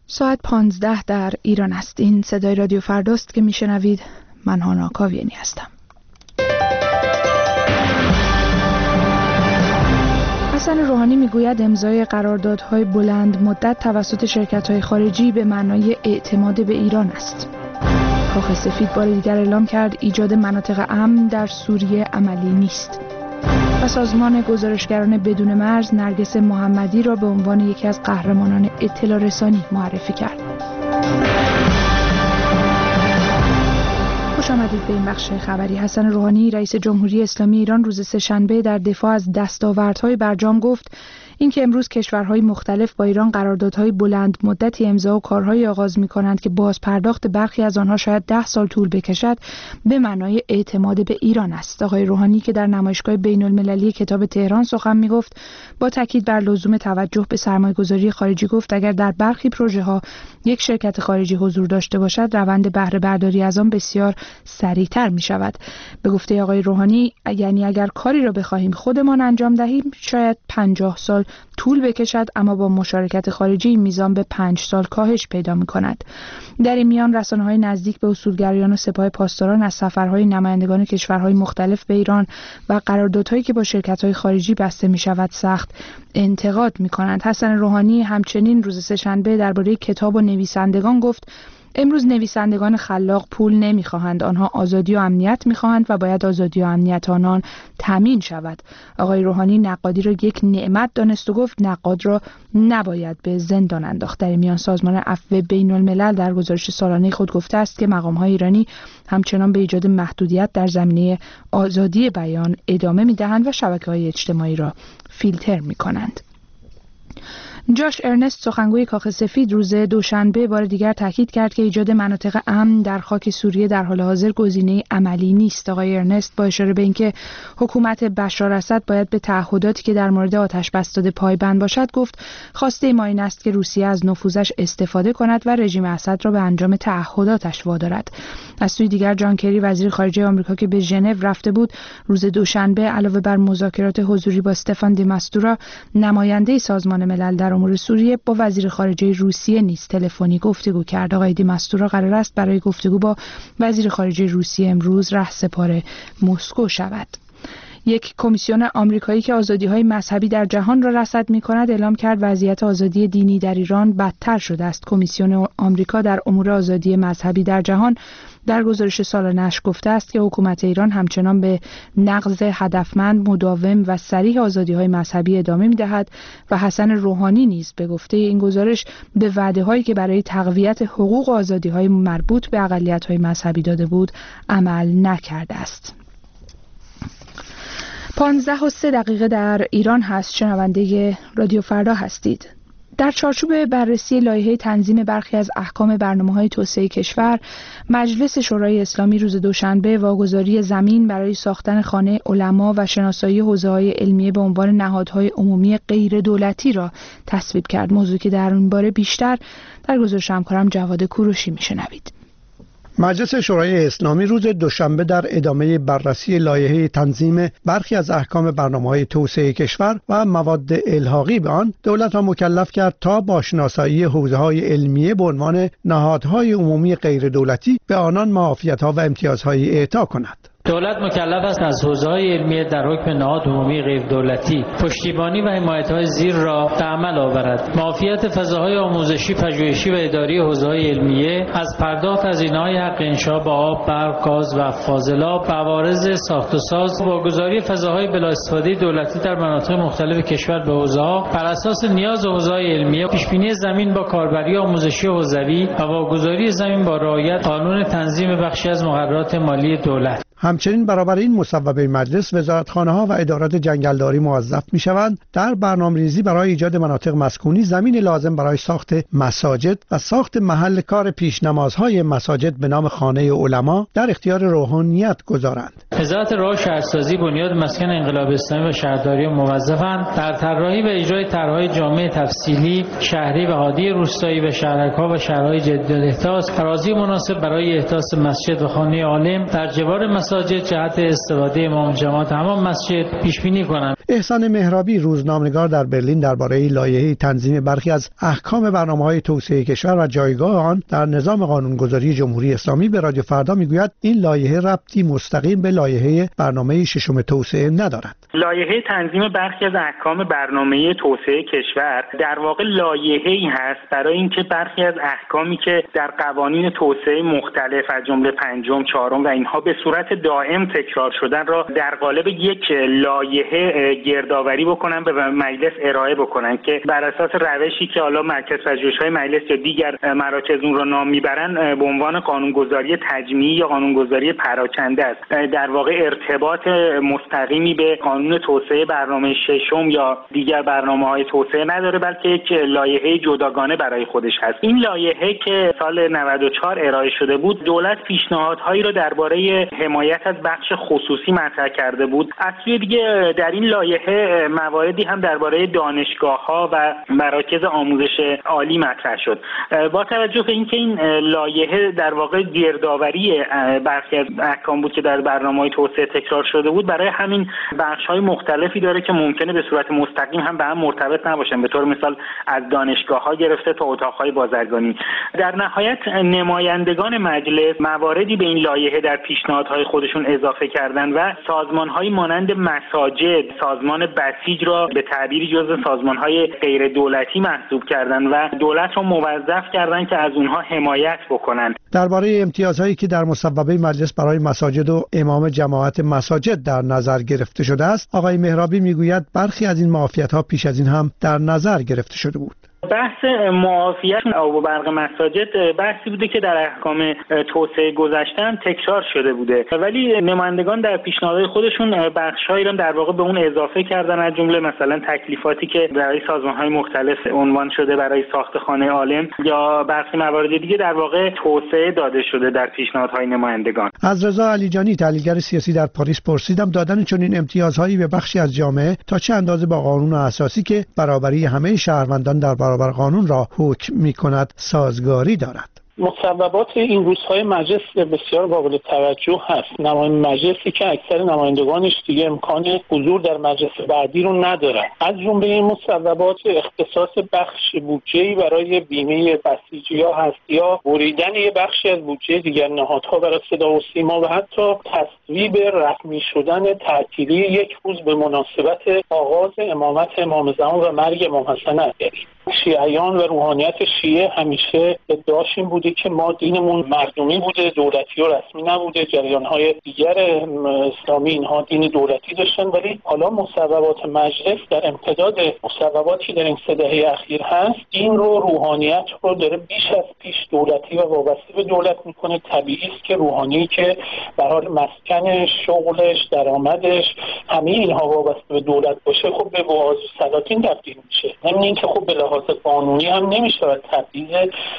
ساعت 15 در ایران است. این صدای رادیو فرداست که میشنوید. من هانا کاویانی هستم. حسن روحانی میگوید امضای قراردادهای بلند مدت توسط شرکت‌های خارجی به معنای اعتماد به ایران است. کاخ سفید بار دیگر اعلام کرد ایجاد مناطق امن در سوریه عملی نیست. و سازمان گزارشگران بدون مرز نرگس محمدی را به عنوان یکی از قهرمانان اطلاع رسانی معرفی کرد. خوش آمدید به این بخش خبری. حسن روحانی رئیس جمهوری اسلامی ایران روز سه‌شنبه در دفاع از دستاوردهای برجام گفت اینکه امروز کشورهای مختلف با ایران قراردادهای بلند مدتی امضا و کارهای آغاز می‌کنند که باز پرداخت برخی از آنها شاید 10 سال طول بکشد به معنای اعتماد به ایران است. آقای روحانی که در نمایشگاه بین‌المللی کتاب تهران سخن می‌گفت با تاکید بر لزوم توجه به سرمایه‌گذاری خارجی گفت اگر در برخی پروژه‌ها یک شرکت خارجی حضور داشته باشد روند بهره برداری از آن بسیار سریعتر می‌شود. به گفته آقای روحانی یعنی اگر کاری را بخواهیم خودمان انجام دهیم شاید 50 سال طول بکشد اما با مشارکت خارجی این میزان به 5 سال کاهش پیدا می‌کند. در این میان رسانه‌های نزدیک به اصولگرایان و سپاه پاسداران از سفرهای نمایندگان کشورهای مختلف به ایران و قراردادهایی که با شرکت‌های خارجی بسته می‌شود سخت انتقاد می‌کنند. حسن روحانی همچنین روز سه‌شنبه درباره کتاب و نویسندگان گفت امروز نویسندگان خلاق پول نمیخواهند، آنها آزادی و امنیت میخواهند و باید آزادی و امنیت آنان تامین شود. آقای روحانی نقادی را یک نعمت دانست و گفت نقاد را نباید به زندان انداخت. در میان سازمان عفو بین الملل در گزارش سالانه خود گفته است که مقام‌های ایرانی همچنان به ایجاد محدودیت در زمینه آزادی بیان ادامه میدهند و شبکه‌های اجتماعی را فیلتر میکنند. جاش ارنست سخنگوی کاخ سفید روز دوشنبه بار دیگر تاکید کرد که ایجاد مناطق امن در خاک سوریه در حال حاضر گزینه عملی نیست. آقای ارنست با اشاره به اینکه حکومت بشار اسد باید به تعهداتی که در مورد آتش بس داده پایبند باشد گفت خواسته ما این است که روسیه از نفوذش استفاده کند و رژیم اسد را به انجام تعهداتش وادارد. از سوی دیگر جان کری وزیر خارجه آمریکا که به ژنو رفته بود روز دوشنبه علاوه بر مذاکرات حضوری با استفان دی ماستورا نماینده سازمان ملل در امور سوریه با وزیر خارجه روسیه نیز تلفنی گفتگو کرد. آقای دی ماستورا قرار است برای گفتگو با وزیر خارجه روسیه امروز رهسپار مسکو شود. یک کمیسیون آمریکایی که آزادی‌های مذهبی در جهان را رصد می‌کند اعلام کرد وضعیت آزادی دینی در ایران بدتر شده است. کمیسیون آمریکا در امور آزادی مذهبی در جهان در گزارش سالانه‌اش گفته است که حکومت ایران همچنان به نقض هدفمند، مداوم و صریح آزادی‌های مذهبی ادامه می‌دهد و حسن روحانی نیز به گفته این گزارش به وعده‌هایی که برای تقویت حقوق و آزادی‌های مربوط به اقلیت‌های مذهبی داده بود عمل نکرده است. 15:03 در ایران هست. شنونده رادیو فردا هستید. در چارچوب بررسی لایحه تنظیم برخی از احکام برنامه‌های توسعه کشور، مجلس شورای اسلامی روز دوشنبه واگذاری زمین برای ساختن خانه علما و شناسایی حوزه‌های علمیه به عنوان نهادهای عمومی غیر دولتی را تصویب کرد. موضوعی که در این باره بیشتر در گزارش همکارم جواد کوروشی میشنوید. مجلس شورای اسلامی روز دوشنبه در ادامه بررسی لایحه تنظیم برخی از احکام برنامه‌های توسعه کشور و مواد الحاقی به آن دولت را مکلف کرد تا با شناسایی حوزه‌های علمیه به عنوان نهادهای عمومی غیر دولتی به آنان معافیت‌ها و امتیازهای اعطا کند. دولت مکلف است از حوزه‌های علمیه در حکم نهاد عمومی غیر دولتی پشتیبانی و حمایت‌های زیر را به عمل آورد. معافیت فضاهای آموزشی، پژوهشی و اداری حوزه‌های علمیه از پرداخت هزینه‌های حق انشاء با آب، برق، گاز و فاضلاب، عوارض ساخت و ساز، واگذاری فضاهای بلا استفاده دولتی در مناطق مختلف کشور به حوزه‌ها بر اساس نیاز حوزه‌های علمیه، پیشبینی زمین با کاربری آموزشی حوزوی و واگذاری زمین با رعایت قانون تنظیم بخشی از مقررات مالی دولت. همچنین برابر این مصوبه مجلس وزارتخانه‌ها و ادارات جنگلداری موظف می‌شوند در برنامه‌ریزی برای ایجاد مناطق مسکونی زمین لازم برای ساخت مساجد و ساخت محل کار پیشنمازهای مساجد به نام خانه علما در اختیار روحانیت گذارند. وزارت راه و شهرسازی، بنیاد مسکن انقلاب اسلامی و شهرداری موظفند در طراحی و اجرای طرح‌های جامع تفصیلی شهری و عادی روستایی و شهرک‌ها و شهرهای جدید احداث اراضی مناسب برای احداث مسجد و خانه عالم در جوار مساجد جهت استفاده امام جماعت تمام مسجد پیش بینی کنند. احسان مهرابی روزنامه‌نگار در برلین درباره لایحه تنظیم برخی از احکام برنامه‌های توسعه کشور و جایگاه آن در نظام قانونگذاری جمهوری اسلامی به رادیو فردا میگوید این لایحه ربطی مستقیم به لایحه برنامه ششم توسعه ندارد. لایحه تنظیم برخی از احکام برنامه توسعه کشور در واقع لایحه‌ای هست برای اینکه برخی از احکامی که در قوانین توسعه مختلف از جمله پنجم، چهارم و اینها به صورت دائم تکرار شدن را در قالب یک لایحه گردآوری بکنن به مجلس ارائه بکنن که بر اساس روشی که حالا مرکز پژوهش‌های مجلس یا دیگر مراکز اون را نام میبرن به عنوان قانونگذاری تجمیعی یا قانونگذاری پراکنده است. در واقع ارتباط مستقیمی به قانون توسعه برنامه ششم یا دیگر برنامه‌های توسعه نداره، بلکه یک لایحه جداگانه برای خودش هست. این لایحه که سال 94 ارائه شده بود، دولت پیشنهادهایی را درباره حمایت از بخش خصوصی مطرح کرده بود. از سوی دیگه در این لایحه مواردی هم درباره دانشگاه‌ها و مراکز آموزش عالی مطرح شد. با توجه به اینکه این لایحه در واقع گردآوری برخی از احکام بود که در برنامه‌های توسعه تکرار شده بود، برای همین بخش‌های مختلفی داره که ممکنه به صورت مستقیم هم به هم مرتبط نباشن، به طور مثال از دانشگاه‌ها گرفته تا اتاق‌های بازرگانی. در نهایت نمایندگان مجلس مواردی به این لایحه در پیشنهادهای خودشون اضافه کردن و سازمان‌های مانند مساجد، سازمان بسیج را به تعبیری جزو سازمان‌های غیر دولتی محسوب کردن و دولت را موظف کردن که از اونها حمایت بکنن. درباره امتیازهایی که در مصوبه مجلس برای مساجد و امام جماعت مساجد در نظر گرفته شده است، آقای مهرابی میگوید برخی از این معافیت‌ها پیش از این هم در نظر گرفته شده بود. بحث معافیت آب و برق مساجد بحثی بوده که در احکام توسعه گذشته هم تکرار شده بوده، ولی نمایندگان در پیشنهادهای خودشون بخش‌هایی را در واقع به اون اضافه کردن، از جمله مثلا تکلیفاتی که برای سازمان‌های مختلف عنوان شده برای ساخت خانه عالم یا برخی موارد دیگه در واقع توسعه داده شده در پیشنهادهای نمایندگان. از رضا علیجانی تحلیلگر سیاسی در پاریس پرسیدم دادن چنین امتیازهایی به بخشی از جامعه تا چه اندازه با قانون اساسی که برابری همه شهروندان در برابر قانون را حکم می‌کند سازگاری دارد. مصوبات این روزهای مجلس بسیار قابل توجه هست. مجلسی که اکثر نمایندگانش دیگه امکان حضور در مجلس بعدی رو ندارن. از جمله این مصوبات اختصاص بخش بودجه‌ای برای بیمه بسیجی‌ها هست یا بریدن یه بخشی از بودجه دیگر نهادها برای صدا و سیما و حتی تصویب رسمی شدن تعطیلی یک روز به مناسبت آغاز امامت امام زمان و مرگ امام حسن عسکری. شیعیان و روحانیت شیعه همیشه ادعاشون بوده که ما دینمون مردمی بوده، دولتی و رسمی نبوده. جریان‌های دیگر اسلامی اینها دین دولتی داشتن، ولی حالا مصوبات مجلس در امتداد مصوباتی در این 3 دهه اخیر هست، دین رو، روحانیت رو داره بیش از پیش دولتی و وابسته به دولت میکنه. طبیعی است که روحانی که به هر حال مسکن شغلش، درآمدش، همه اینها وابسته به دولت باشه، خب به واعظ سلاطین تبدیل میشه. همین اینکه خب به لحاظ قانونی هم نمیشه تبعیض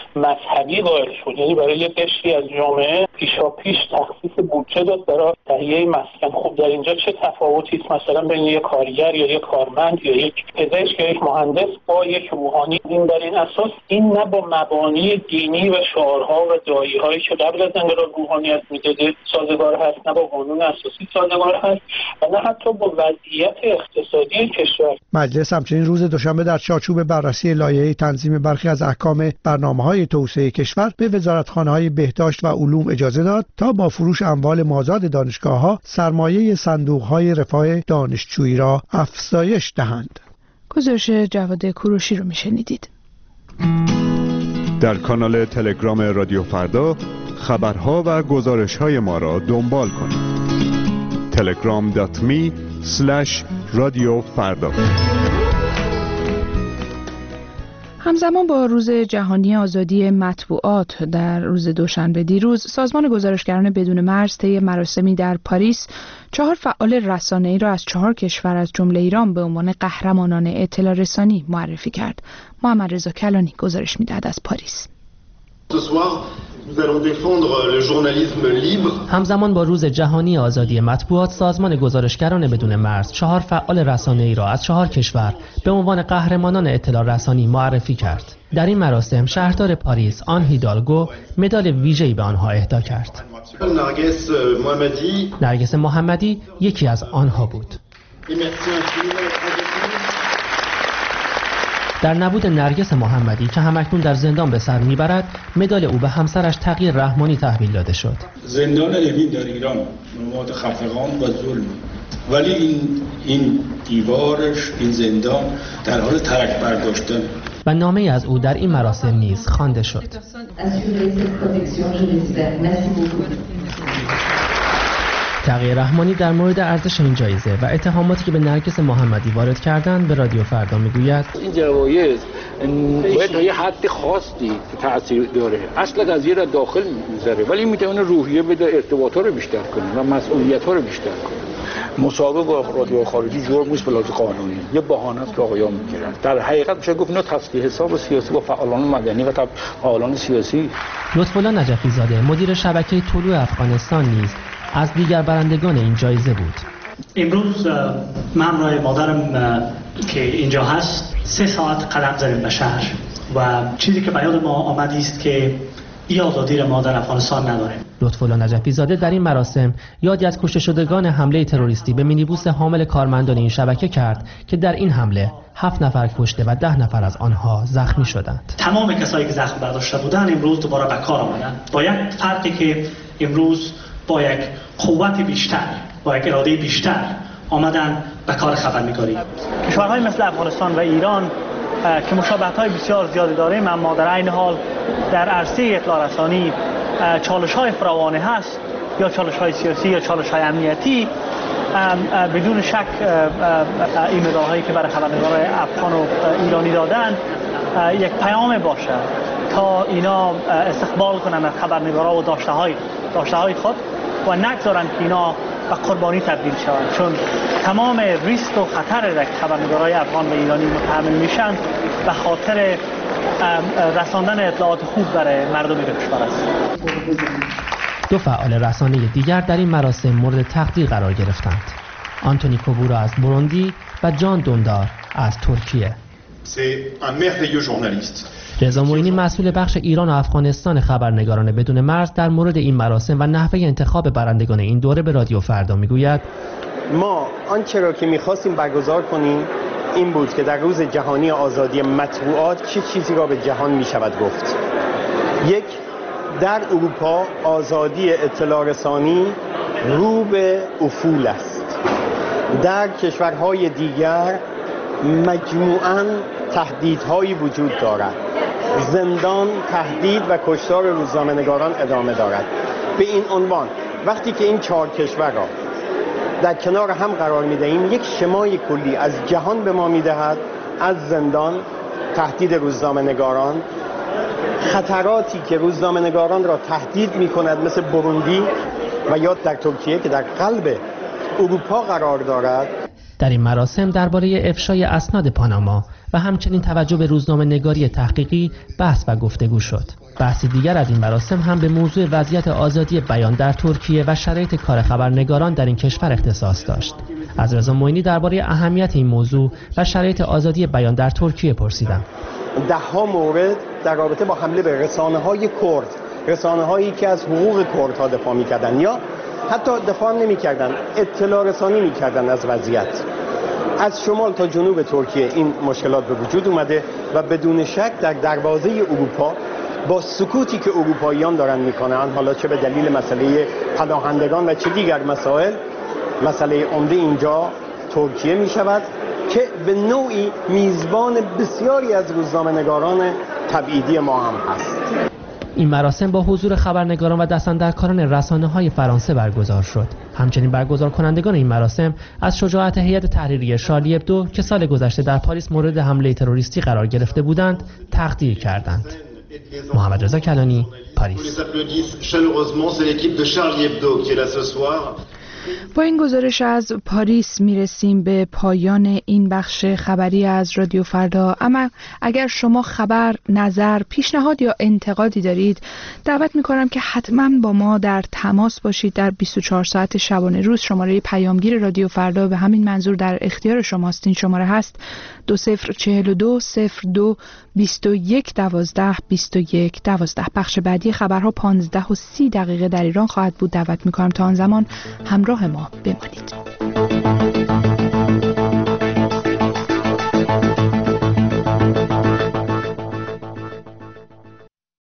مذهبی قائل شد، یعنی برای یک قشری از جامعه پیشاپیش تخصیص بودجه داد برای تهیه مسکن. خب در اینجا چه تفاوتی است مثلا بین یک کارگر یا یک کارمند یا یک پزشک یا یک مهندس با یک روحانی؟ این بر این اساس این نه با مبانی دینی و شعارها و داعیهایی که قبل از انقلاب روحانیت میداده سازگار هست، نه با قانون اساسی سازگار هست و نه حتی با وضعیت اقتصادی کشور. مجلس همچنین روز دوشنبه در چارچوب بررسی لایحه تنظیم برخی از احکام برنامه‌های توسعه کشور به وزارتخانه‌های بهداشت و علوم اجازه داد تا با فروش اموال مازاد دانشگاه‌ها سرمایه صندوق‌های رفاه دانشجویی را افزایش دهند. گزارش جواد کوروشی رو میشنیدید. در کانال تلگرام رادیو فردا خبرها و گزارش‌های ما را دنبال کنید. telegram.me/radiofarda. همزمان با روز جهانی آزادی مطبوعات در روز دوشنبه دیروز، سازمان گزارشگران بدون مرز طی مراسمی در پاریس 4 فعال رسانه‌ای را از 4 کشور از جمله ایران به عنوان قهرمانان اطلاع رسانی معرفی کرد. محمد رضا کلانی گزارش می‌دهد از پاریس. همزمان با روز جهانی آزادی مطبوعات، سازمان گزارشگران بدون مرز 4 فعال رسانه‌ای را از 4 کشور به عنوان قهرمانان اطلاع رسانی معرفی کرد. در این مراسم شهردار پاریس آن هیدالگو مدال ویژه‌ای به آنها اهدا کرد. نرگس محمدی یکی از آنها بود. در نبود نرگس محمدی که همکنون در زندان به سر میبرد، مدال او به همسرش تقی رحمانی تحویل داده شد. زندان اوین در ایران نماد خفقان و ظلم، ولی این دیوارش، این زندان در حال ترک برداشتن. و نامه از او در این مراسم نیز خوانده شد. تقی رحمانی در مورد ارزش این جایزه و اتهاماتی که به نرگس محمدی وارد کردند به رادیو فردا میگوید این جوایز باید تا یه حد خاصی تأثیر داره، اصل قضیه را داخل میذاره، ولی میتونه روحیه بده، ارتباطات رو بیشتر کنه و مسئولیت‌ها رو بیشتر کنه. مصاحبه با رادیو خارجی جرم نیست به لحاظ قانونی، یه بهانه است که آقایان میگیرن. در حقیقت میشه گفت اینا تصفیه حساب سیاسی با فعالان مدنی و فعالان سیاسی. لطف‌الله نجفی زاده مدیر شبکه طلوع افغانستان نیز از دیگر برندگان این جایزه بود. امروز من همراه مادرم که اینجا هست 3 ساعت قدم زدیم به شهر و چیزی که به یاد ما آمد است که این آزادی را ما در افغانستان نداریم. لطف‌الله نجفی زاده در این مراسم یادی از کشته شدگان حمله تروریستی به مینیبوس حامل کارمندان این شبکه کرد که در این حمله 7 نفر کشته و 10 نفر از آنها زخمی شدند. تمام کسایی که زخم برداشته بودند امروز دوباره به کار آمدند. با یک فرقی که امروز با یک قوت بیشتر، با یک اراده بیشتر آمدن به کار خبرنگاری. کشورهای مثل افغانستان و ایران که مشابهت‌های بسیار زیادی داریم، اما در عین حال در عرصه اطلاع رسانی چالش‌های فراوانی هست، یا چالش‌های سیاسی یا چالش‌های امنیتی. بدون شک این مدال‌هایی که برای خبرنگارای افغان و ایرانی دادن یک پیام باشه تا اینا استقبال کنن از خبرنگارا و داشته‌های خود و نگذارن که اینا به قربانی تبدیل شوند، چون تمام ریسک و خطر را که خبرنگارای افغان و ایرانی متحمل میشن به خاطر رساندن اطلاعات خوب برای مردم کشور است. 2 فعال رسانه دیگر در این مراسم مورد تقدیر قرار گرفتند. آنتونی کوبورا از بوروندی و جان دوندار از ترکیه. رضا معینی مسئول بخش ایران و افغانستان خبرنگاران بدون مرز در مورد این مراسم و نحوه انتخاب برندگان این دوره به رادیو فردا میگوید ما آنچه را که می‌خواستیم برگزار کنیم این بود که در روز جهانی آزادی مطبوعات چه چیزی را به جهان می‌شود گفت. 1. در اروپا آزادی اطلاع رسانی رو به افول است. در کشورهای دیگر مجموعاً تهدیدهایی وجود دارد. زندان، تهدید و کشتار روزنامه‌نگاران ادامه دارد. به این عنوان وقتی که این 4 کشور را در کنار هم قرار می‌دهیم، یک شمای کلی از جهان به ما می‌دهد، از زندان، تهدید روزنامه‌نگاران، خطراتی که روزنامه‌نگاران را تهدید می‌کند مثل بوروندی و یا در ترکیه که در قلب اروپا قرار دارد. در این مراسم درباره افشای اسناد پاناما و همچنین توجه به روزنامه‌نگاری تحقیقی بحث و گفتگو شد. بحثی دیگر از این مراسم هم به موضوع وضعیت آزادی بیان در ترکیه و شرایط کار خبرنگاران در این کشور اختصاص داشت. از رضا معینی درباره اهمیت این موضوع و شرایط آزادی بیان در ترکیه پرسیدم. 10 مورد در رابطه با حمله به رسانه‌های کرد، رسانه‌هایی که از حقوق کردها دفاع می‌کردند یا حتی دفاع نمی‌کردند، اطلاع رسانی می‌کردند از وضعیت. از شمال تا جنوب ترکیه این مشکلات به وجود اومده و بدون شک در دروازه اروپا با سکوتی که اروپاییان دارن میکنن، حالا چه به دلیل مسئله پناهندگان و چه دیگر مسائل، مسئله عمده اینجا ترکیه میشود که به نوعی میزبان بسیاری از روزنامه‌نگاران تبعیدی ما هم هست. این مراسم با حضور خبرنگاران و دستاندرکاران رسانه‌های فرانسه برگزار شد. همچنین برگزار کنندگان این مراسم از شجاعت هیئت تحریریه شارلی ابدو که سال گذشته در پاریس مورد حمله تروریستی قرار گرفته بودند تقدیر کردند. محمد رضا کلانی، پاریس. با این گزارش از پاریس میرسیم به پایان این بخش خبری از رادیو فردا. اما اگر شما خبر، نظر، پیشنهاد یا انتقادی دارید، دعوت میکنم که حتما با ما در تماس باشید. در 24 ساعت شبانه روز شماره پیامگیر رادیو فردا به همین منظور در اختیار شماست. این شماره هست 2042 02 21 12 21 12. بخش بعدی خبرها 15:30 در ایران خواهد بود. دعوت میکنم تا آن زمان همراه ما بمانید.